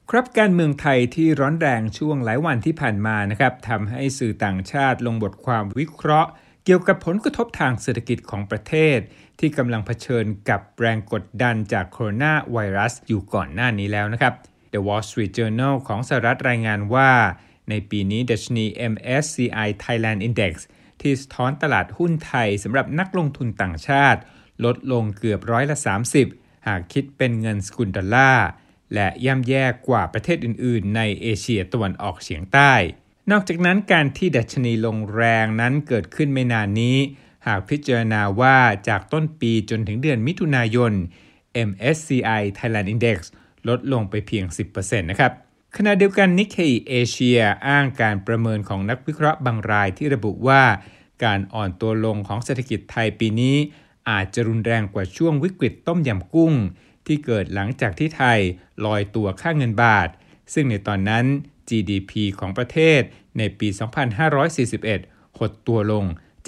ครับการเมืองไทยที่ร้อนแรงช่วงหลายวันที่ผ่านมานะครับทำให้สื่อต่างชาติลงบทความวิเคราะห์เกี่ยวกับผลกระทบทางเศรษฐกิจของประเทศที่กำลังเผชิญกับแรงกดดันจากโคโรนาไวรัสอยู่ก่อนหน้านี้แล้วนะครับ The Wall Street Journal ของสหรัฐรายงานว่าในปีนี้ดัชนี MSCI Thailand Index ที่สะท้อนตลาดหุ้นไทยสำหรับนักลงทุนต่างชาติลดลงเกือบ30%หากคิดเป็นเงินสกุลดอลลาร์และย่ำแย่กว่าประเทศอื่นๆในเอเชียตะวันออกเฉียงใต้นอกจากนั้นการที่ดัชนีลงแรงนั้นเกิดขึ้นไม่นานนี้หากพิจารณาว่าจากต้นปีจนถึงเดือนมิถุนายน MSCI Thailand Index ลดลงไปเพียง 10% นะครับขณะเดียวกัน Nikkei Asia อ้างการประเมินของนักวิเคราะห์บางรายที่ระบุว่าการอ่อนตัวลงของเศรษฐกิจไทยปีนี้อาจจะรุนแรงกว่าช่วงวิกฤตต้มยำกุ้งที่เกิดหลังจากที่ไทยลอยตัวค่าเงินบาทซึ่งในตอนนั้น GDP ของประเทศในปี 2541 หดตัวลง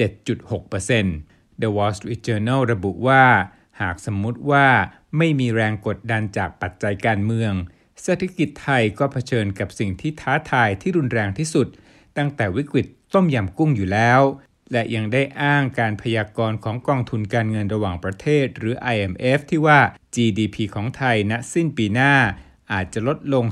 7.6% The Wall Street Journal ระบุว่าหากสมมุติว่าไม่มีแรงกดดันจากปัจจัยการเมืองเศรษฐกิจไทยก็เผชิญกับสิ่งที่ท้าทายที่รุนแรงที่สุดตั้งแต่วิกฤตต้มยำกุ้งอยู่แล้วและยังได้อ้างการพยากรณ์ของกองทุนการเงินระหว่างประเทศหรือ IMF ที่ว่า GDP ของไทยณสิ้นปีหน้าอาจจะลดลง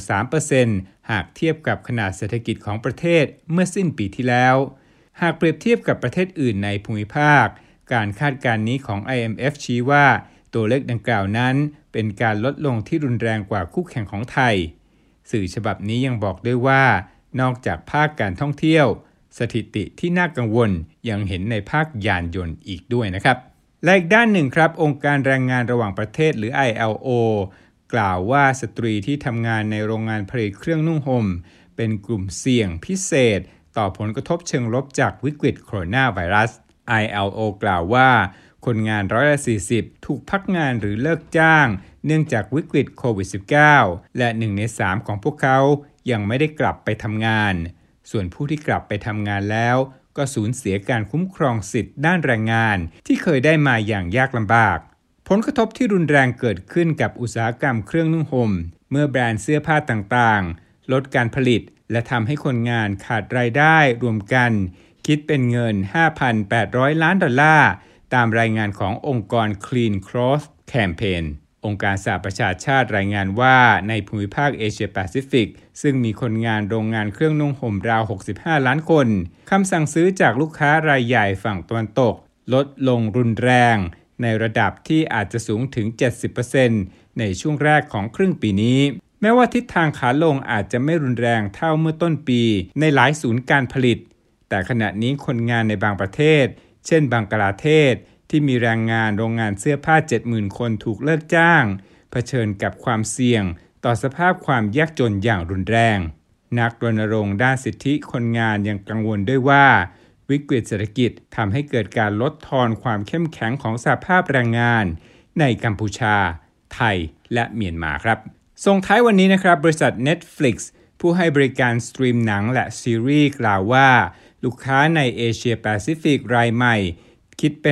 3% หากเทียบกับขนาดเศรษฐกิจของประเทศเมื่อสิ้นปีที่แล้วหากเปรียบเทียบกับประเทศอื่นในภูมิภาคการคาดการณ์นี้ของ IMF ชี้ว่าตัวเลขดังกล่าวนั้นเป็นการลดลงที่รุนแรงกว่าคู่แข่งของไทยสื่อฉบับนี้ยังบอกด้วยว่านอกจากภาคการท่องเที่ยวสถิติที่น่ากังวลยังเห็นในภาคยานยนต์อีกด้วยนะครับและอีกด้านหนึ่งครับองค์การแรงงานระหว่างประเทศหรือ ILO กล่าวว่าสตรีที่ทำงานในโรงงานผลิตเครื่องนุ่งห่มเป็นกลุ่มเสี่ยงพิเศษต่อผลกระทบเชิงลบจากวิกฤตโคโรนาไวรัส ILO กล่าวว่าคนงาน40%ถูกพักงานหรือเลิกจ้างเนื่องจากวิกฤตโควิด -19 และ1 ใน 3ของพวกเขายังไม่ได้กลับไปทำงานส่วนผู้ที่กลับไปทำงานแล้วก็สูญเสียการคุ้มครองสิทธิ์ด้านแรงงานที่เคยได้มาอย่างยากลำบากผลกระทบที่รุนแรงเกิดขึ้นกับอุตสาหกรรมเครื่องนุ่งห่มเมื่อแบรนด์เสื้อผ้าต่างๆลดการผลิตและทำให้คนงานขาดรายได้รวมกันคิดเป็นเงิน 5,800 ล้านดอลลาร์ตามรายงานขององค์กร Clean Cloth Campaign องค์การสหประชาชาติรายงานว่าในภูมิภาคเอเชียแปซิฟิกซึ่งมีคนงานโรงงานเครื่องนุ่งห่มราว65ล้านคนคำสั่งซื้อจากลูกค้ารายใหญ่ฝั่งตะวันตกลดลงรุนแรงในระดับที่อาจจะสูงถึง 70% ในช่วงแรกของครึ่งปีนี้แม้ว่าทิศทางขาลงอาจจะไม่รุนแรงเท่าเมื่อต้นปีในหลายศูนย์การผลิตแต่ขณะนี้คนงานในบางประเทศเช่นบังกลาเทศที่มีแรงงานโรงงานเสื้อผ้า 70,000 คนถูกเลิกจ้างเผชิญกับความเสี่ยงต่อสภาพความยากจนอย่างรุนแรงนักรณรงค์ด้านสิทธิคนงานยังกังวลด้วยว่าวิกฤตเศรษฐกิจทำให้เกิดการลดทอนความเข้มแข็งของสหภาพแรงงานในกัมพูชาไทยและเมียนมาครับส่งท้ายวันนี้นะครับบริษัท Netflix ผู้ให้บริการสตรีมหนังและซีรีส์กล่าวว่าลูกค้าในเอเชียแปซิฟิกรายใหม่คิดเป็น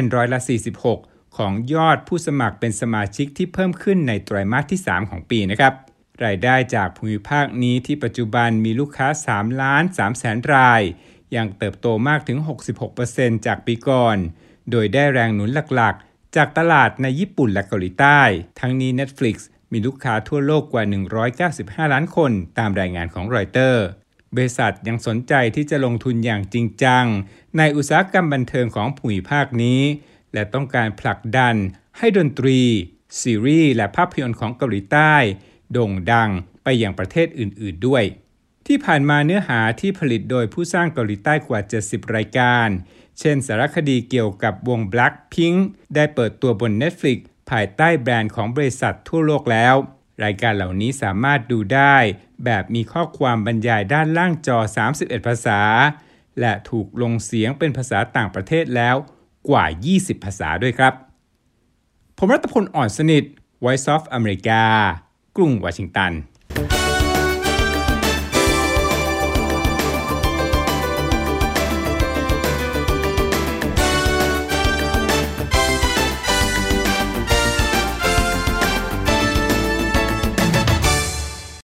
46%ของยอดผู้สมัครเป็นสมาชิกที่เพิ่มขึ้นในไตรมาสที่3ของปีนะครับรายได้จากภูมิภาคนี้ที่ปัจจุบันมีลูกค้า3.3 แสนรายยังเติบโตมากถึง 66% จากปีก่อนโดยได้แรงหนุนหลักๆจากตลาดในญี่ปุ่นและเกาหลีใต้ทั้งนี้ Netflix มีลูกค้าทั่วโลกกว่า195ล้านคนตามรายงานของรอยเตอร์บริษัทยังสนใจที่จะลงทุนอย่างจริงจังในอุตสาหกรรมบันเทิงของภูมิภาคนี้และต้องการผลักดันให้ดนตรีซีรีส์และภาพยนตร์ของเกาหลีใต้โด่งดังไปยังประเทศอื่นๆด้วยที่ผ่านมาเนื้อหาที่ผลิตโดยผู้สร้างเกาหลีใต้กว่า70รายการเช่นสารคดีเกี่ยวกับวง Blackpink ได้เปิดตัวบน Netflix ภายใต้แบรนด์ของบริษัททั่วโลกแล้วรายการเหล่านี้สามารถดูได้แบบมีข้อความบรรยายด้านล่างจอ31ภาษาและถูกลงเสียงเป็นภาษาต่างประเทศแล้วกว่า20ภาษาด้วยครับผมรัตพล อ่อนสนิท Voice of America กรุงวอชิงตัน